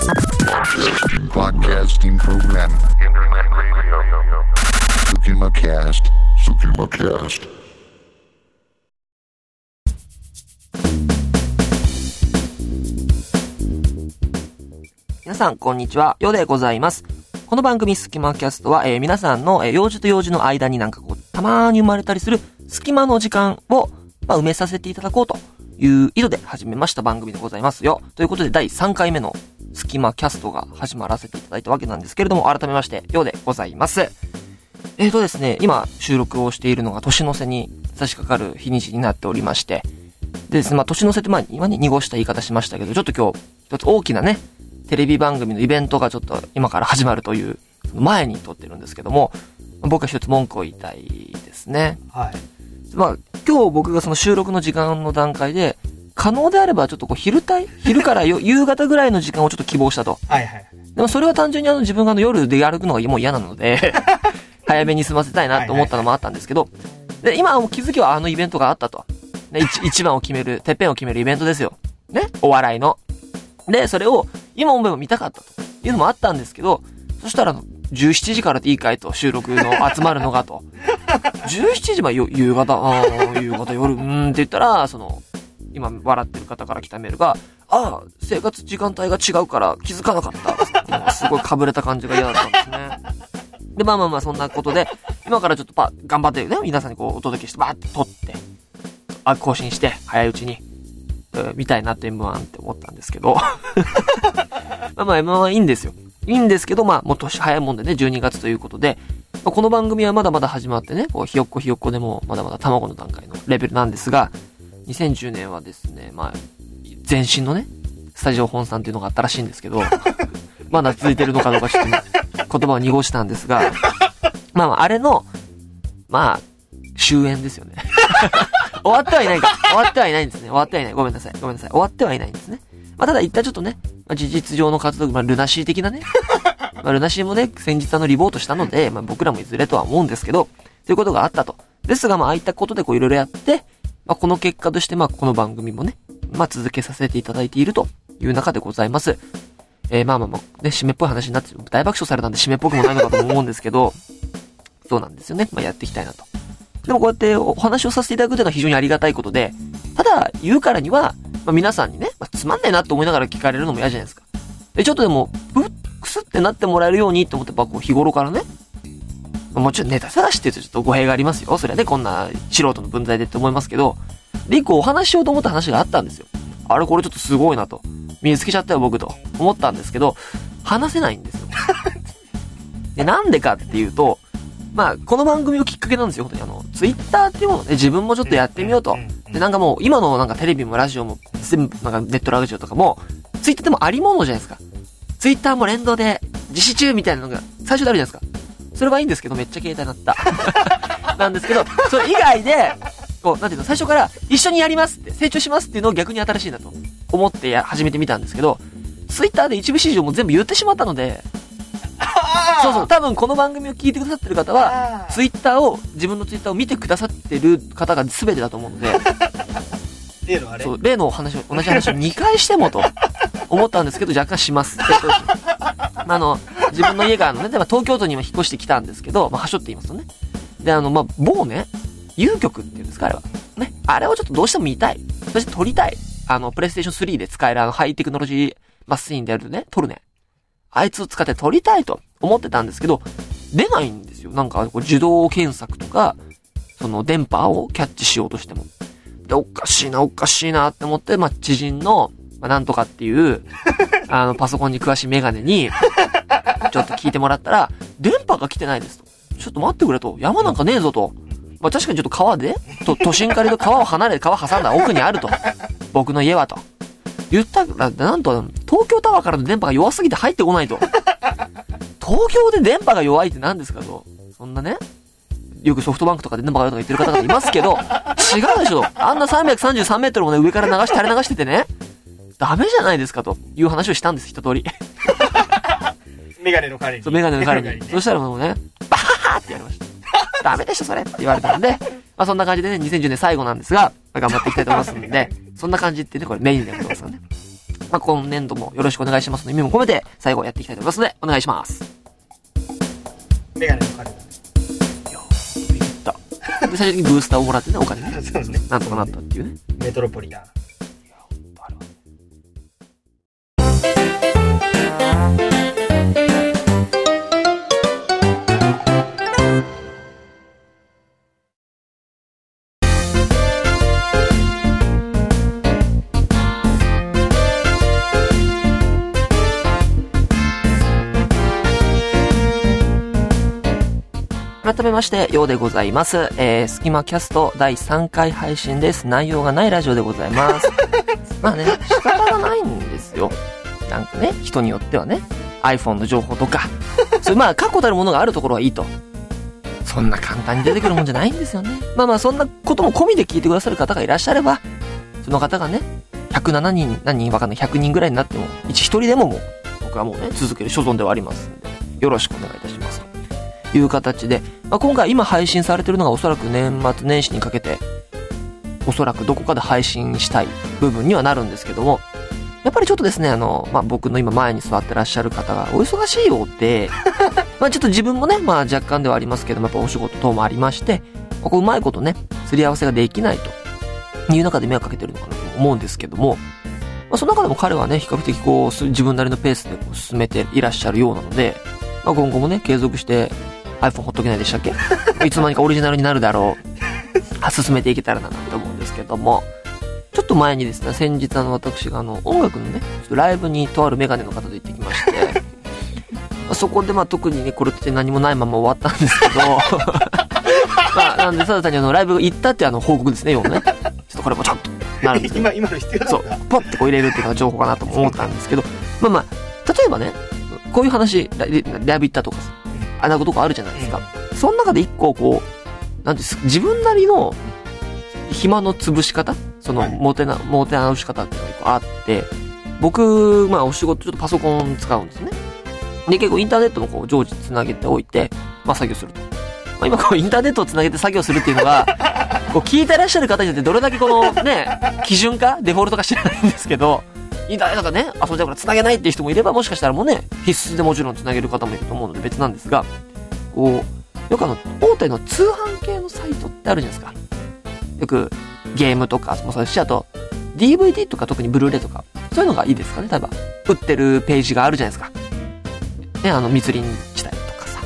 Podcasting program. Internet radio. Tsukimacast. Tsukimacast. 皆さんこんにちは、ようでございます。この番組スキマキャストは、皆さんの、用事と用事の間になんかこうたまーに生まれたりする隙間の時間を、埋めさせていただこうという意図で始めました番組でございますよ。ということで第3回目のスキマキャストが始まらせていただいたわけなんですけれども、改めましてようでございます。ですね、今収録をしているのが年の瀬に差し掛かる日にちになっておりまして、でですね、年の瀬って今ね濁した言い方しましたけど、ちょっと今日一つ大きなねテレビ番組のイベントがちょっと今から始まるという前に撮ってるんですけども、僕は一つ文句を言いたいですね。 はい。 今日僕がその収録の時間の段階で、可能であればちょっとこう昼から夕方ぐらいの時間をちょっと希望したと。 はいはい。 でもそれは単純に自分が夜でやるのがもう嫌なので、早めに済ませたいなと思ったのもあったんですけど、で、今もう気づきはイベントがあったと。一番を決める、てっぺんを決めるイベントですよ。ね、お笑いの。で、それを今思えば見たかったというのもあったんですけど、そしたら17時からでいいかいと、収録の集まるのがと。17時は夕方夜、って言ったら、今笑ってる方から来たメールが、生活時間帯が違うから気づかなかった。すごい被れた感じが嫌だったんですね。で、そんなことで、今からちょっと頑張ってね、皆さんにこうお届けして、バーって撮って、更新して、早いうちに、見たいなって M1 って思ったんですけど。M1 はいいんですよ。いいんですけど、もう年早いもんでね、12月ということで、この番組はまだまだ始まってね、こうひよっこでもまだまだ卵の段階のレベルなんですが、2010年はですね、前身のね、スタジオ本さんっていうのがあったらしいんですけど、まだ続いてるのかどうかちょっと、言葉を濁したんですが、あれの、終焉ですよね。終わってはいないんですね。ごめんなさい。終わってはいないんですね。ただ一旦ちょっとね、事実上の活動、ルナシー的なね、ルナシーもね、先日リボートしたので、僕らもいずれとは思うんですけど、ということがあったと。ですが、ああいったことでこういろいろやって、この結果として、この番組もね、続けさせていただいているという中でございます。ね、締めっぽい話になって、大爆笑されたんで締めっぽくもないのかと思うんですけど、そうなんですよね。やっていきたいなと。でもこうやってお話をさせていただくというのは非常にありがたいことで、ただ、言うからには、皆さんにね、つまんねえなと思いながら聞かれるのも嫌じゃないですか。で、ちょっとでも、くすってなってもらえるようにと思って、こう日頃からね、もちろんネタ探しって言うとちょっと語弊がありますよ。それはね、こんな素人の分際でって思いますけど、で、一個お話ししようと思った話があったんですよ。これちょっとすごいなと。見つけちゃったよ、僕と。思ったんですけど、話せないんですよ。で、なんでかっていうと、この番組をきっかけなんですよ、本当にツイッターっていうものね、自分もちょっとやってみようと。で、もう、今のテレビもラジオも、全部、ネットラジオとかも、ツイッターでもありものじゃないですか。ツイッターも連動で、実施中みたいなのが、最初であるじゃないですか。それはいいんですけど、めっちゃ携帯になった。なんですけど、それ以外で、こう、なんていうの、最初から、一緒にやりますって、成長しますっていうのを逆に新しいなと、思って始めてみたんですけど、ツイッターで一部始終も全部言ってしまったので、そう多分この番組を聞いてくださってる方は自分のツイッターを見てくださってる方が全てだと思うので例の話を同じ話を2回してもと思ったんですけど、若干します自分の家がね、東京都に今引っ越してきたんですけど、はしょって言いますとね、で某ね、有局っていうんですか、あれはね、あれをちょっとどうしても見たい、そして撮りたい、プレイステーション3で使えるハイテクノロジーマシーンであるね、撮るね、あいつを使って撮りたいと思ってたんですけど、出ないんですよ。自動検索とか、電波をキャッチしようとしても。で、おかしいなって思って、知人の、なんとかっていう、パソコンに詳しいメガネに、ちょっと聞いてもらったら、電波が来てないですと。ちょっと待ってくれと。山なんかねえぞと。確かにちょっと川で、都心からと川を離れて川挟んだ奥にあると。僕の家はと。言ったら、なんと、東京タワーからの電波が弱すぎて入ってこないと。東京で電波が弱いって何ですかと。そんなね、よくソフトバンクとかで電波が弱いとか言ってる方々いますけど、違うでしょ。あんな333メートルもね、上から垂れ流しててね、ダメじゃないですかという話をしたんです、一通り。 メガネの彼に。 そう、メガネの彼に。そしたらもうね、バハーってやりました。ダメでしょ、それって言われたんで、そんな感じでね、2010年最後なんですが、頑張っていきたいと思いますんで、そんな感じってね、これメインでやってますよね。 まあ、今年度もよろしくお願いしますの意味も込めて、最後やっていきたいと思いますので、お願いします。 メガネの彼だね。 いやー、ビビった。で、最終的にブースターをもらってね、お金ね。 そうね。 なんとかなったっていうね。 メトロポリタン。 改めまして、ようでございます。スキマキャスト第3回配信です。内容がないラジオでございます。まあね、仕方がないんですよ。なんかね、人によってはね、iPhone の情報とか、そういうまあ、確固たるものがあるところはいいと。そんな簡単に出てくるもんじゃないんですよね。まあまあ、そんなことも込みで聞いてくださる方がいらっしゃれば、その方がね、107人、何人わかんない、100人ぐらいになっても、一人でももう、僕はもうね、続ける所存ではありますんで、よろしくお願いいたしますと。いう形で、まあ、今回今配信されてるのがおそらく年末年始にかけておそらくどこかで配信したい部分にはなるんですけども、やっぱりちょっとですね、まあ、僕の今前に座ってらっしゃる方がお忙しいようでまあちょっと自分もね、まあ若干ではありますけども、やっぱお仕事等もありまして、ここうまいことね、すり合わせができないという中で迷惑かけてるのかなと思うんですけども、まあ、その中でも彼はね、比較的こう自分なりのペースでこう進めていらっしゃるようなので、まあ、今後もね、継続してiPhone ほっとけないでしたっけいつの間にかオリジナルになるだろう進めていけたらなと思うんですけども、ちょっと前にですね、先日私が音楽のね、ちょっとライブにとあるメガネの方と行ってきましてそこでまあ特にね、これって何もないまま終わったんですけどまあなんで、ただ単にライブ行ったって報告ですね、要はね。ちょっとこれもちょっとなるんですけど今の必要だった。 そう、ポッてこう入れるっていうのが情報かなと思ったんですけど、まあまあ、例えばね、こういう話、ライブ行ったとかさ、あんなことがあるじゃないですか。その中で一個こう、なんです自分なりの暇の潰し方、もて直し方っていうのが一個あって、僕、まあお仕事ちょっとパソコン使うんですね。で、結構インターネットもこう常時つなげておいて、まあ作業すると。まあ今こうインターネットをつなげて作業するっていうのが、こう聞いてらっしゃる方によってどれだけこのね、基準かデフォルトか知らないんですけど、インターネットがね、遊んじゃうから繋げないっていう人もいれば、もしかしたらもうね、必須でもちろん繋げる方もいると思うので別なんですが、こう、よく大手の通販系のサイトってあるじゃないですか。よく、ゲームとかもそうですし、あと、DVD とか特にブルーレイとか、そういうのがいいですかね、例えば。売ってるページがあるじゃないですか。ね、密林地帯とかさ、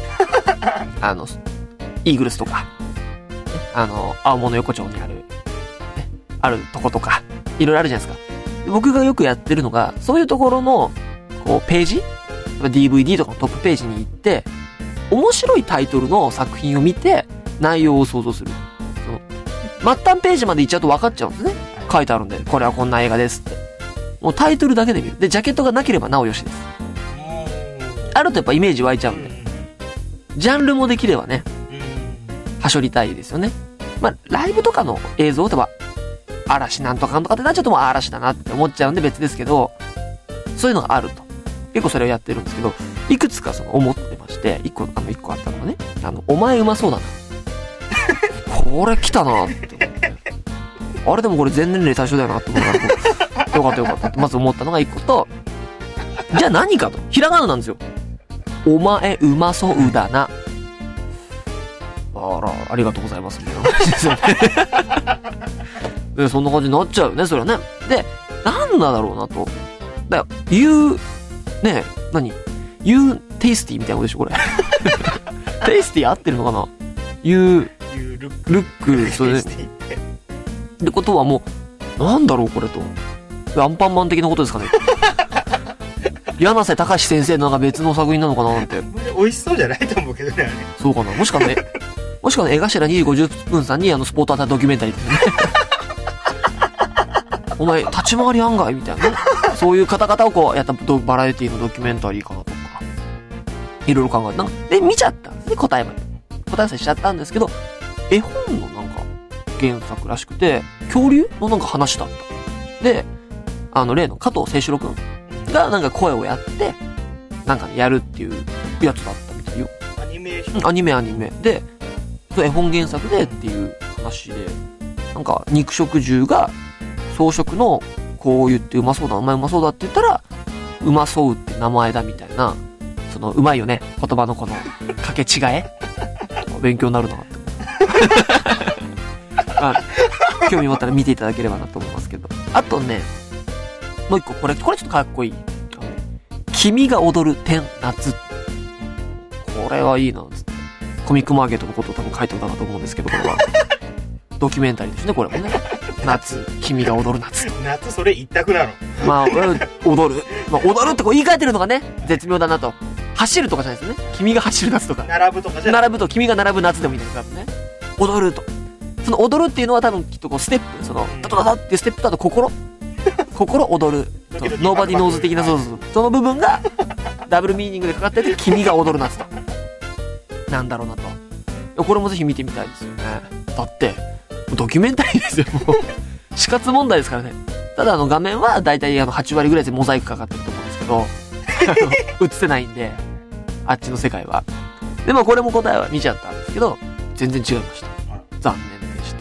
イーグルスとか、ね、青物横丁にある、ね、あるとことか、いろいろあるじゃないですか。僕がよくやってるのが、そういうところの、こう、ページ ?DVD とかのトップページに行って、面白いタイトルの作品を見て、内容を想像する。末端ページまで行っちゃうと分かっちゃうんですね。書いてあるんで、これはこんな映画ですって。もうタイトルだけで見る。で、ジャケットがなければなおよしです。あるとやっぱイメージ湧いちゃうんで。ジャンルもできればね、はしょりたいですよね。まあ、ライブとかの映像とか、嵐なんとかなんとかってなっちゃうともう嵐だなって思っちゃうんで別ですけど、そういうのがあると。結構それをやってるんですけど、いくつか思ってまして、一個あったのがね、お前うまそうだな。これ来たなって思って。あれでもこれ全年齢対象だよなって思うから、よかったよかったってまず思ったのが一個と、じゃあ何かと。ひらがななんですよ。お前うまそうだな。あら、ありがとうございますみたいな感じですよね。で、そんな感じになっちゃうよね、それはね。で、なんだろうなと。だよ、ねえ、You tasty みたいなことでしょ、これ。tasty 合ってるのかな？ You look、それで。ってことはもう、なんだろう、これと。アンパンマン的なことですかね。柳瀬隆先生のなんか別の作品なのかななんて。 美味しそうじゃないと思うけどね、あれ。 そうかな。もしかね、江頭2時50分さんにスポーツアタドキュメンタリーですね。お前、立ち回り案外みたいなね。そういう方々をこう、やったバラエティのドキュメンタリーかなとか。いろいろ考えて。で、見ちゃったんですね、答えまで。答え合わせしちゃったんですけど、絵本のなんか、原作らしくて、恐竜のなんか話だった。で、例の加藤清志郎くんがなんか声をやって、なんかね、やるっていうやつだったみたいよ。 アニメーション？ アニメ。で、絵本原作でっていう話で、なんか肉食獣が草食のこう言ってうまそうだ、お前うまそうだって言ったら、うまそうって名前だみたいな、そのうまいよね、言葉のこの掛け違え勉強になるなってまあ、興味持ったら見ていただければなと思いますけど。あとね、もう一個、これちょっとかっこいい。君が踊る天夏。これはいいな、つって。コミックマーケットのことを多分書いてたかと思うんですけど、これは。ドキュメンタリーですね、これもね。夏、君が踊る夏と。 夏それ一択なの。 まあ、踊る。まあ、踊るってこう言い換えてるのがね、絶妙だなと。走るとかじゃないですよね。君が走る夏とか。 並ぶとかじゃない。 並ぶと、君が並ぶ夏でもいいですからね。踊ると。その踊るっていうのは多分きっとこうステップ、その、ダダダダっていうステップとあと心踊る。ノーバディノーズ的な、そうそう。その部分が、ダブルミーニングでかかってて、君が踊る夏と。なんだろうなと。これもぜひ見てみたいですよね。だって、ドキュメンタリーですよ、もう。死活問題ですからね。ただ画面はだいたい8割ぐらいでモザイクかかってると思うんですけど、映せないんで、あっちの世界は。でもこれも答えは見ちゃったんですけど、全然違いました。残念でした。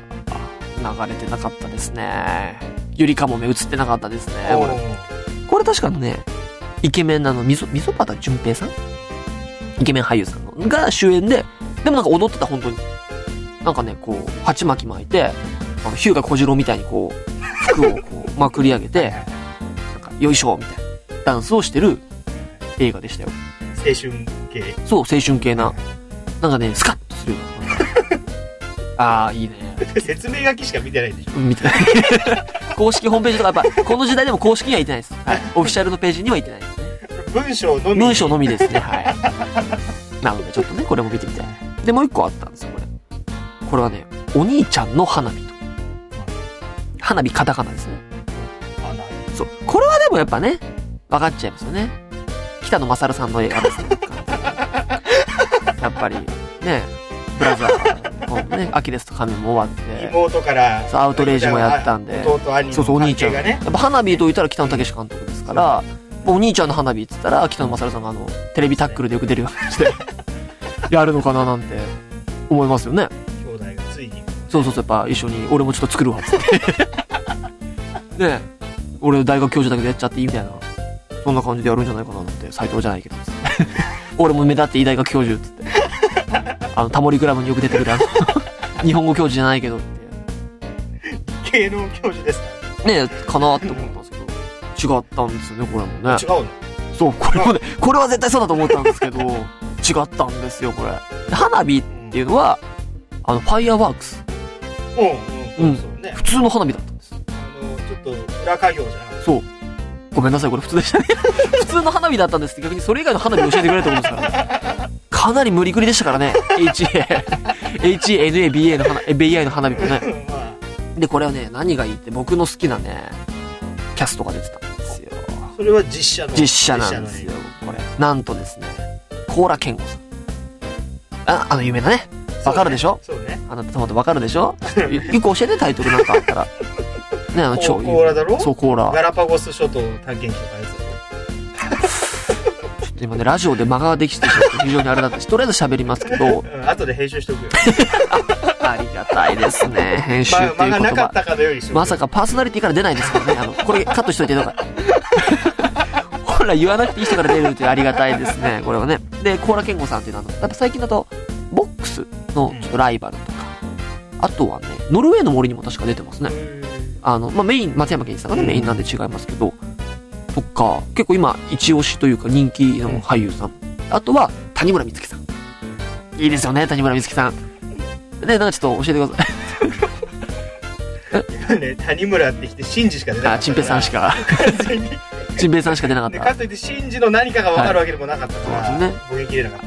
流れてなかったですね。ゆりかもめ映ってなかったですね。これ確かね、イケメンな溝端淳平さん、イケメン俳優さんのが主演で、でもなんか踊ってた、本当に。なんかね、こう、鉢巻き巻いて、ヒューガ小次郎みたいにこう、服をこう、まくり上げて、なんか、よいしょみたいな、ダンスをしてる映画でしたよ。 青春系。 そう、青春系な。なんかね、スカッとするような。ああ、いいね。 説明書きしか見てないでしょ。 見てない。公式ホームページとかやっぱ、この時代でも公式には行ってないです。はい。オフィシャルのページには行ってないですね。 文章のみ。 文章のみですね。はい。なのでちょっとね、これも見てみたい。で、もう一個あったんですよ、これ。これはね、お兄ちゃんの花火と。花火カタカナですね。そう。これはでもやっぱね、分かっちゃいますよね。北野勝さんの映画ですね。やっぱり、ね、ブラザーのね、アキレスと仮面も終わって。 妹から。 そう、アウトレイジもやったんで。 弟、兄の関係がね。 そうそう、お兄ちゃん。やっぱ花火と言ったら北野武監督ですから、お兄ちゃんの花火って言ったら、北野勝さんがテレビタックルでよく出るような感じで、やるのかななんて思いますよね。 兄弟がついに。 そうそうそう、やっぱ一緒に、俺もちょっと作るわ、つって。ねえ、俺大学教授だけどやっちゃっていいみたいな。そんな感じでやるんじゃないかななんて、斎藤じゃないけど、つって。俺も目立っていい大学教授、つって。タモリクラブによく出てくる日本語教授じゃないけどって。 芸能教授ですかねえ、かなって思ったんですけど、違ったんですよね、これもね。 違うの？ そう、これもね、これは絶対そうだと思ったんですけど、違ったんですよ、これ。花火っていうのは、ファイヤーワークス。 そうね。 普通の花火だったんです。 ちょっと裏稼業じゃなくて。 そう。ごめんなさい、これ普通でしたね。普通の花火だったんですって、逆にそれ以外の花火教えてくれると思うんですから。かなり無理くりでしたからね。HANABA のBI の花火もね。で、これはね、何がいいって僕の好きなね、キャストが出てたんですよ。 それは実写なんですよ、これ。なんとですね、高良健吾さん。有名なね。わかるでしょ？ そうね。 あなたトマトわかるでしょ？一個教えて、タイトルなんかあったら。ね、 コーラだろ？ そう、コーラ。 ガラパゴス諸島探検記とかやつだろ？ ちょっと今ね、ラジオで間ができてしまって非常にあれだったし、とりあえず喋りますけど。 後で編集しとくよ。 ありがたいですね、編集っていう言葉。 間がなかったかのようにしとく。 まさかパーソナリティから出ないですからね。これカットしといてとか。本来言わなくていい人から出るってありがたいですね、これはね。で、高良健吾さんっていうのは、やっぱ最近だと、ボックスのちょっとライバルとか、あとはね、ノルウェーの森にも確か出てますね。メイン、松山ケンイチさんがね、メインなんで違いますけど、とか、結構今、一押しというか人気の俳優さん。あとは、谷村美月さん。いいですよね、谷村美月さん。ね、なんかちょっと教えてください。 ね、谷村ってきて、シンジしか出なかった。 チンペイさんしか。チンペイさんしか出なかった。 かといって、シンジの何かが分かるわけでもなかったから、 そうですね。 ぼけきれなかった。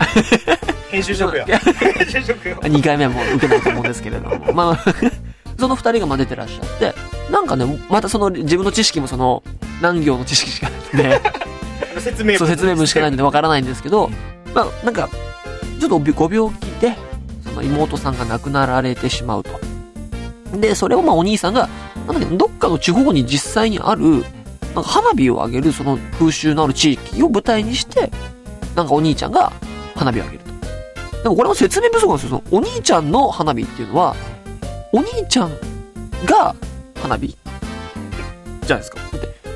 編集しとくよ。編集しとくよ。 2回目はもう受けないと思うんですけれども。まあ、その2人が出てらっしゃって、なんかね、また自分の知識も何行の知識しかないんで、説明文しかないんで分からないんですけど、まあ、なんか、ちょっとご病気で、妹さんが亡くなられてしまうと。で、それをお兄さんが、どっかの地方に実際にある、なんか花火を上げるその風習のある地域を舞台にして、なんかお兄ちゃんが花火を上げると。でもこれも説明不足なんですよ。お兄ちゃんの花火っていうのは、お兄ちゃんが花火じゃないですか。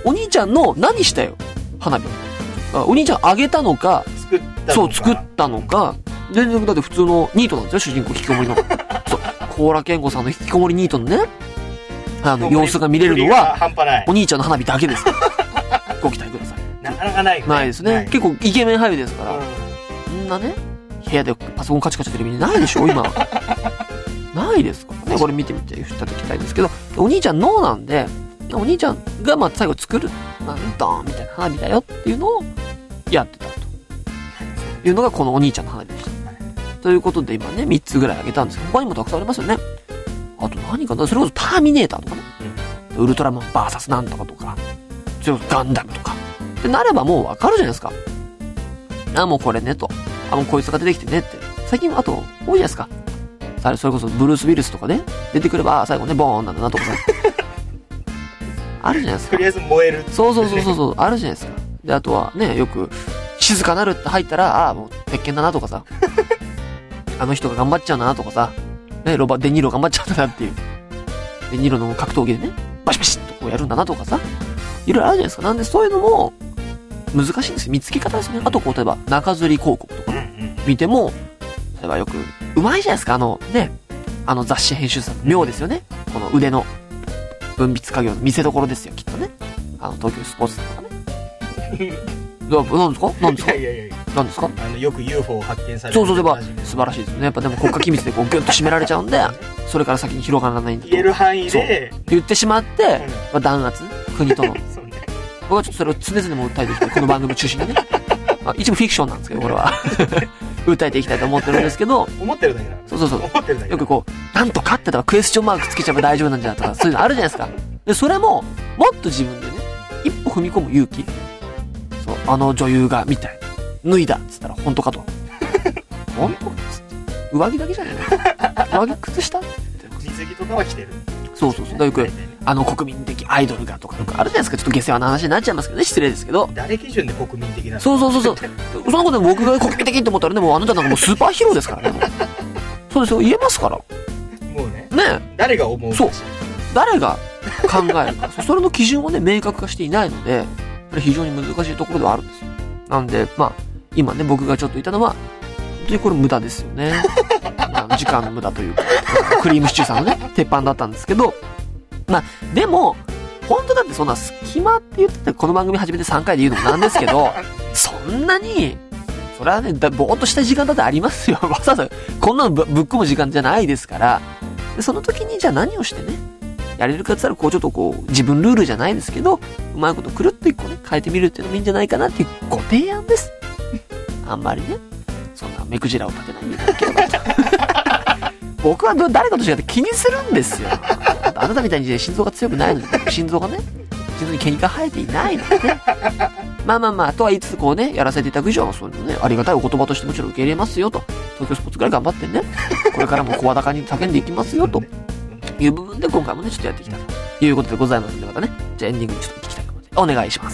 お兄ちゃんの何したよ花火。お兄ちゃんあげたのか、そう、作ったのか、全然だって普通のニートなんですよ、主人公引きこもりの。そう、高良健吾さんの引きこもりニートのね、様子が見れるのは、お兄ちゃんの花火だけです。ご期待ください。 なかなかないよね。 ないですね。結構イケメン俳優ですから、そんなね、部屋でパソコンカチカチテレビにないでしょ、今。ないですからね。これ見てみていただきたいんですけど、お兄ちゃんノーなんで、お兄ちゃんがまあ最後作る、ドーンみたいな花火だよっていうのをやってたというのがこのお兄ちゃんの花火でした。ということで今ね、3つぐらいあげたんですけど、他にもたくさんありますよね。あと何かな、それこそターミネーターとかね、ウルトラマンバーサスなんとかとか、それこそガンダムとかってなればもうわかるじゃないですか。もうこれねと、もうこいつが出てきてねって。最近あと多いじゃないですか。それこそブルース・ウィルスとかね、出てくれば最後ねボーンなんだなとかさあるじゃないですか。 とりあえず燃える。 そうあるじゃないですか。で、あとはね、よく静かなるって入ったら、もう鉄拳だなとかさあの人が頑張っちゃうなとかさ、ね、デニーロ頑張っちゃうんだなっていう、デニーロの格闘技でねバシバシッとこうやるんだなとかさ、いろいろあるじゃないですか。なんでそういうのも難しいんですよ、見つけ方ですね。あとこう例えば中吊り広告とかね、見ても例えばよくうまいじゃないですか、雑誌編集者さん妙ですよね。この腕の分泌作業の見せ所ですよ、きっとね。東京スポーツとかね何ですか何ですかよく UFO を発見される。 そう素晴らしいですよね。やっぱでも国家機密でこうギュッと締められちゃうんでそれから先に広がらないんだと言える範囲で言ってしまって、弾圧国との僕はちょっとそれを常々も訴えていきたい、この番組中心にね一部フィクションなんですけどこれは訴えていきたいと思ってるんですけど、 思ってるだけだ。 そうよくこうなんとかってとかクエスチョンマークつけちゃえば大丈夫なんじゃないとか、そういうのあるじゃないですか。でそれももっと自分でね一歩踏み込む勇気、そう女優がみたい脱いだっつったら本当かと本当かっつって上着だけじゃねえの上着靴下って水着とかは着てる。 そうだよく国民的アイドルがとかよくあるじゃないですか。ちょっと下世話な話になっちゃいますけどね、失礼ですけど。 誰基準で国民的なの？ そうそのことで僕が国民的って思ったらね、もうあなたなんかもうスーパーヒーローですからね。そうですよ、言えますから。 もうね誰が思うかしそう誰が考えるかそれの基準をね明確化していないので、これ非常に難しいところではあるんですよ。なんで今ね僕がちょっと言ったのは本当にこれ無駄ですよね時間の無駄というかクリームシチューさんのね鉄板だったんですけど、でも本当だってそんな隙間って言っててこの番組始めて3回で言うのもなんですけどそんなにそれはねぼーっとした時間だってありますよ。わざわざこんなのぶっ込む時間じゃないですから。でその時にじゃあ何をしてねやれるかって言ったらちょっと自分ルールじゃないですけどうまいことくるっと一個ね変えてみるっていうのもいいんじゃないかなっていうご提案です。あんまりねそんな目くじらを立てないでいただければと僕は誰かと違って気にするんですよ。あなたみたいに心臓が強くないので心臓に毛が生えていないのでねとは言いつつやらせていただく以上はそういうのねありがたいお言葉としてもちろん受け入れますよと、東京スポーツぐらい頑張ってねこれからも声高に叫んでいきますよという部分で今回もねちょっとやっていきたいということでございますので、またねじゃあエンディングにちょっと聞きたいと思います。お願いします。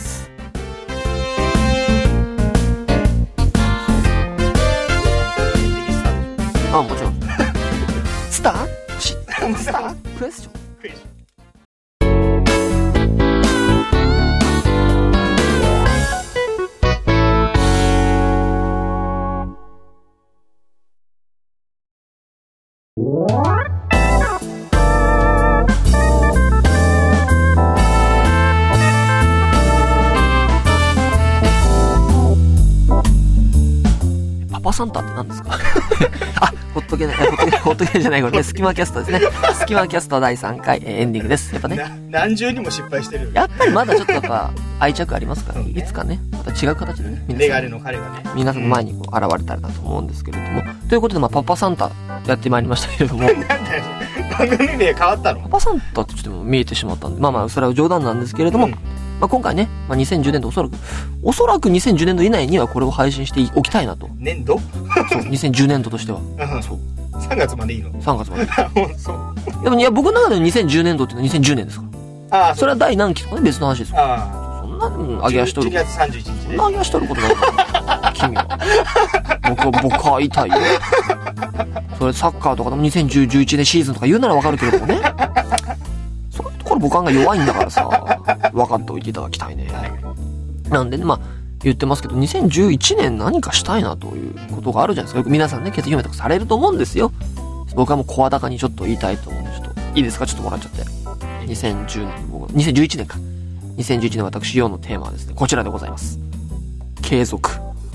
もちろんスタークエスチョンパパサンタって何ですかほっとけじゃないこれね、スキマキャストですね。スキマキャスト第3回、エンディングです。やっぱね何重にも失敗してる。 やっぱりまだちょっと愛着ありますから、いつかねまた違う形でねメガネの彼がね皆さんの前に現れたらなと思うんですけれども、ということでパパサンタやってまいりましたけれどもなんだよ番組名変わったの？ パパサンタってちょっと見えてしまったんでそれは冗談なんですけれども、今回ね、2010年度おそらく2010年度以内にはこれを配信しておきたいなと。 年度？ そう2010年度としてはそう 3月までいいの ？3月までそうでも僕の中での2010年度っていうのは2010年ですから。それは第何期とかね別の話ですよ。そんな上げ足取る 12月31日ね。 そんな上げ足取ることないから君は僕は痛いよそれサッカーとかでも2010-11年シーズンとか言うならわかるけれどもねそういうところ僕案が弱いんだからさ分かっておいていただきたいね。 はい。 なんでね、まあ、言ってますけど、2011年何かしたいなということがあるじゃないですか。よく皆さんね、決意表明とかされると思うんですよ。僕はもう声高にちょっと言いたいと思うんで、ちょっと、いいですか？ちょっともらっちゃって。2011年か。2011年私、用のテーマはですね、こちらでございます。継続。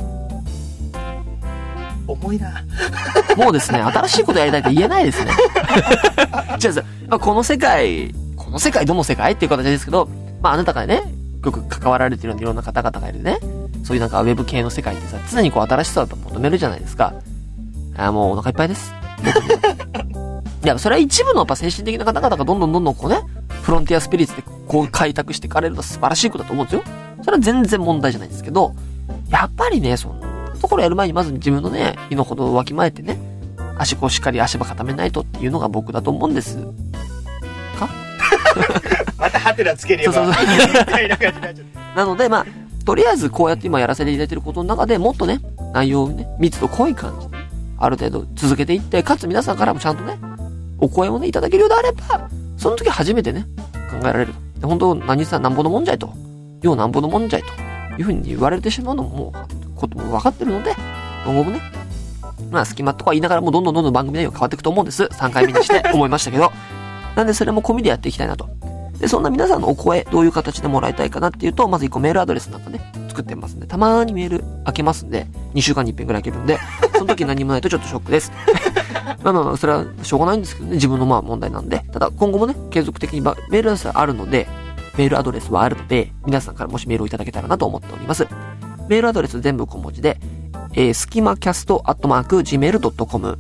重いな。 もうですね、新しいことやりたいって言えないですね。じゃあ、この世界、どの世界っていう形ですけど、まああなたがね、よく関わられてるいろんな方々がいるね。そういうなんかウェブ系の世界ってさ、常にこう新しさを求めるじゃないですか。もうお腹いっぱいです。いや、それは一部のやっぱ精神的な方々がどんどんこうね、フロンティアスピリッツでこう開拓していかれるのは素晴らしいことだと思うんですよ。それは全然問題じゃないんですけど、やっぱりね、そんなところやる前にまず自分のね、身の程をわきまえてね、しっかり足場固めないとっていうのが僕だと思うんです。かまたハテナつければそうみたいな感じになっちゃって。 なので、まあ、とりあえずこうやって今やらせていただいていることの中でもっとね、内容をね、密度濃い感じで、ある程度続けていって、かつ皆さんからもちゃんとね、お声をね、いただけるようであれば、その時初めてね、考えられる。で本当、なんぼのもんじゃいと、ようなんぼのもんじゃいというふうに言われてしまうのも、ことも分かってるので、今後もね、まあ、隙間とか言いながらもどんどん番組内容変わっていくと思うんです。3回目にして思いましたけど。なんでそれも込みでやっていきたいなと。で、そんな皆さんのお声、どういう形でもらいたいかなっていうと、まず1個メールアドレスなんかね、作ってますんで、たまーにメール開けますんで、2週間に1遍くらい開けるんで、その時何もないとちょっとショックです。まあ、それはしょうがないんですけどね、自分のまあ問題なんで、ただ今後もね、継続的にメールアドレスはあるので、皆さんからもしメールをいただけたらなと思っております。メールアドレス全部小文字で、skimacast@gmail.com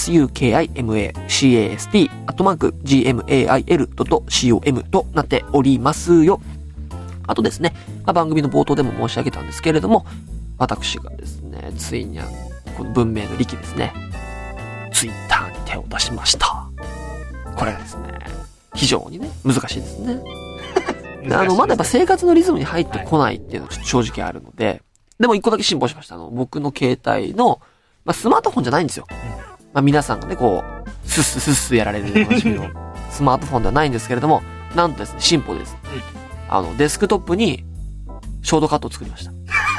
skimacast@gmail.com となっておりますよ。あとですね、番組の冒頭でも申し上げたんですけれども、私がですね、ついにこの文明の利器ですね、ツイッターに手を出しました。これがですね、非常にね、難しいですね。まだやっぱ生活のリズムに入ってこないっていうのはちょっと正直あるので、でも一個だけ進歩しました。僕の携帯の、スマートフォンじゃないんですよ。皆さんがね、こう、スッスやられるおなじみのスマートフォンではないんですけれども、なんとですね、進歩です。デスクトップに、ショートカットを作りました。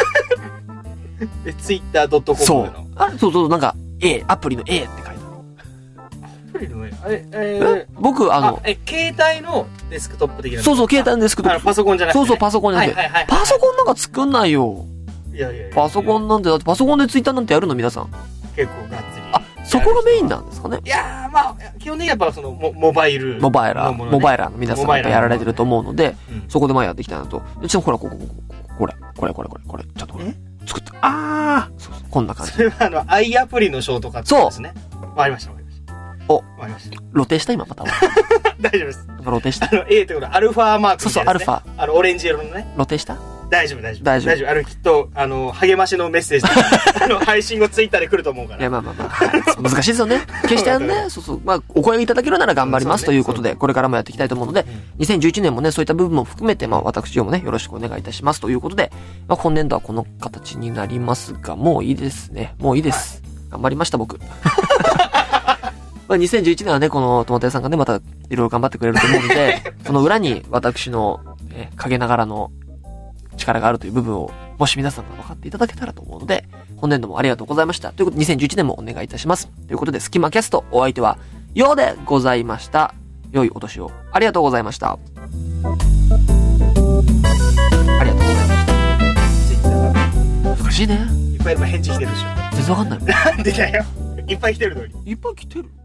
twitter.com そう。そう、なんか、アプリの A って書いてある。 アプリの A？ 僕、 携帯のデスクトップ的な。 そう、携帯のデスクトップ。 パソコンじゃなくて、ね。 そう、パソコンじゃなくて。パソコンなんか作んないよ。 いや。 パソコンなんて、だってパソコンでツイッターなんてやるの皆さん。 結構がっつり。 そこがメインなんですかね。 いやー、まあ、基本的にやっぱそのモバイラーの皆さんがやられてると思うので、そこでやっていきたいなと。ちょっとほら、これ、ちょっとこれ、作って。そう、こんな感じ。 それはi アプリのショートカットですね。わかりました。 わかりました。露呈した今また。 大丈夫です。 露呈した。 A ってことはアルファマーク。 そう、アルファ。 オレンジ色のね。 露呈した大丈夫。きっと、励ましのメッセージ、配信後ツイッターで来ると思うから。 いや、まあ。難しいですよね。決してね、そう。お声いただけるなら頑張りますということで、これからもやっていきたいと思うので、2011年もね、そういった部分も含めて、私もね、よろしくお願いいたしますということで、今年度はこの形になりますが、もういいですね。もういいです。頑張りました、僕。2011年はね、このトマト屋さんがね、またいろいろ頑張ってくれると思うので、その裏に私の、陰ながらの力があるという部分を、もし皆さんが分かっていただけたらと思うので、本年度もありがとうございました。ということで、2011年もお願いいたします。ということで、スキマキャスト、お相手は、ようでございました。良いお年を。ありがとうございました。ありがとうございました。難しいね。 いっぱい返事来てるでしょ。 全然わかんないもん。 なんでだよ。いっぱい来てるのに。 いっぱい来てる。